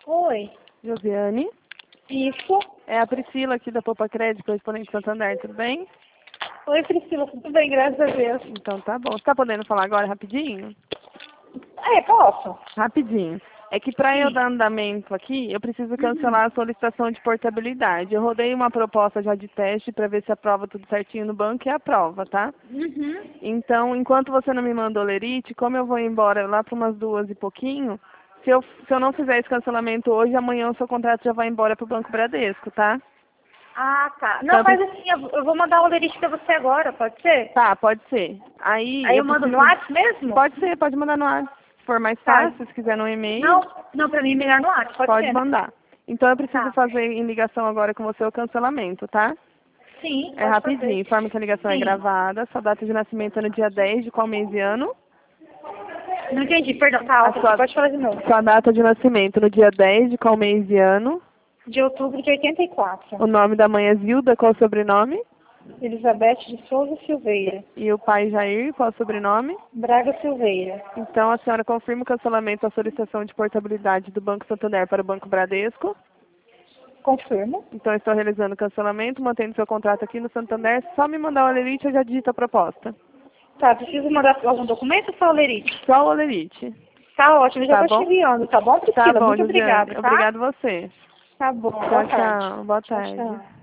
Oi. Josiane, Isso. é a Priscila aqui da Poupa Crédito, correspondente Santander, tudo bem? Oi, Priscila. Tudo bem, graças a Deus. Então tá bom. Você tá podendo falar agora rapidinho? Posso? Rapidinho. É que para eu dar andamento aqui, eu preciso cancelar a solicitação de portabilidade. Eu rodei uma proposta já de teste para ver se aprova tudo certinho no banco e aprova, tá? Uhum. Então, enquanto você não me mandou o lerite, como eu vou embora lá para umas 2 e pouquinho, se eu não fizer esse cancelamento hoje, amanhã o seu contrato já vai embora para o Banco Bradesco, tá? Ah, tá. Então, Não, mas assim, eu vou mandar o lerite pra você agora, pode ser? tá, pode ser. Aí Aí eu mando no WhatsApp mesmo? Pode ser, pode mandar no WhatsApp. Se for mais Tá. fácil, se quiser no e-mail, Não, pra mim é melhor no WhatsApp, pode ser, né? mandar. Então eu preciso Tá. fazer em ligação agora com você o cancelamento, tá? Sim, É pode rapidinho, fazer. informa que a ligação é Sim. gravada, sua data de nascimento é no dia 10 de qual mês e ano? Não entendi, perdão, tá alto, pode falar de novo. Sua data de nascimento no dia 10 de qual mês e ano? De outubro de 84. O nome da mãe é Zilda, qual o sobrenome? Elizabeth de Souza Silveira. E o pai Jair, qual o sobrenome? Braga Silveira. Então a senhora confirma o cancelamento da solicitação de portabilidade do Banco Santander para o Banco Bradesco? Confirmo. Então estou realizando o cancelamento, mantendo seu contrato aqui no Santander. Só me mandar o olerite, eu já digito a proposta. Tá, preciso mandar algum documento ou só o lerite? Só o olerite. Tá ótimo, já Tá vou bom? te enviando, tá bom, Priscila? Tá bom, Muito Josiane. obrigada, tá? Obrigado você. Tá bom, Tchau, boa tarde. tchau. Boa Tchau, tarde. tchau.